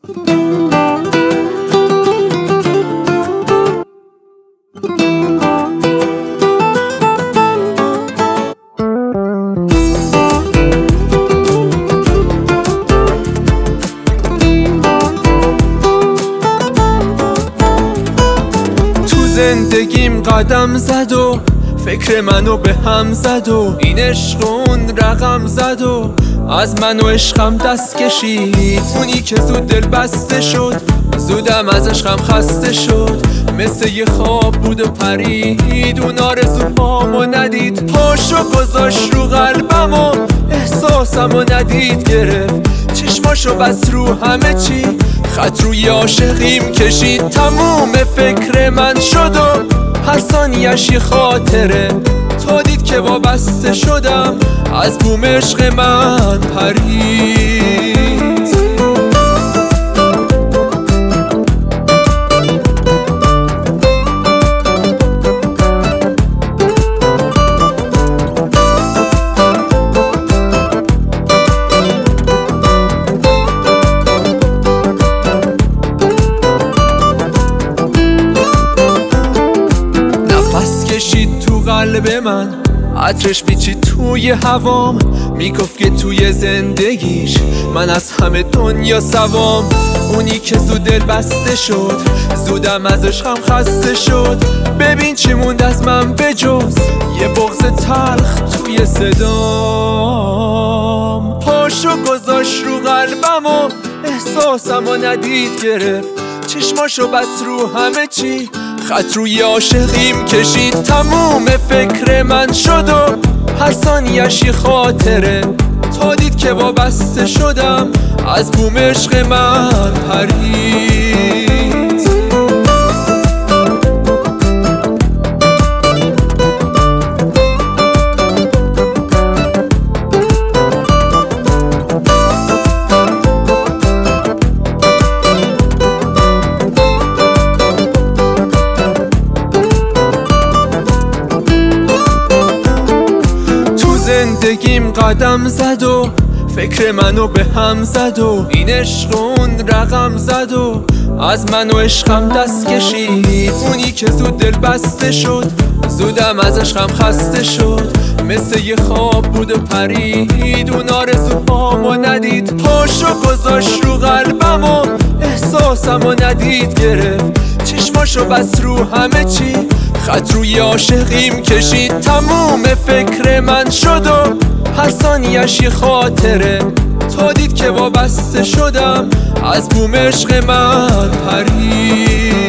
زندگیم قدم زد و فکر منو به هم زد و این عشق اون رقم زد و از من و عشقم دست کشید. اونی که زود دل بسته شد زودم از عشقم خسته شد. مثل یه خواب بود و پرید اون آرزوهامو ندید. پاشو گذاشت رو قلبم و احساسمو ندید گرفت. چشماشو بس رو همه چی خط روی عاشقیم کشید. تموم فکر من شد و هر ثانیه‌اش یه خاطره. تا دید که وابسته شدم از بوم عشق من پرید. کشید تو قلب من عطرش پیچید توی هوام. میگفت که توی زندگیش من از همه دنیا سوام. اونی که زود دل بسته شد زودم از عشقم خسته شد. ببین چی موند از من به جز یه بغض تلخ توی صدام. پاشو گذاشت رو قلبم و احساسمو ندید گرفت. چشماشو بس رو همه چی خط روی عاشقیم کشید. تموم فکر من شد و هر ثانیه‌اش یه خاطره. تا دید که وابسته شدم از بوم عشق من پرید. زندگیم قدم زد و فکر منو به هم زد و این عشق اون رقم زد و از من و عشقم دست کشید. اونی که زود دل بسته شد زودم از عشقم خسته شد. مثل یه خواب بود و پرید اون آرزوهامو ندید. پاشو گذاشت رو قلبم و احساسمو ندید گرفت. چشماشو بس رو همه چی خط روی عاشقیم کشید. تموم فکر من شد و هر ثانیه‌اش یه خاطره. تا دید که وابسته شدم از بوم عشق من پرید.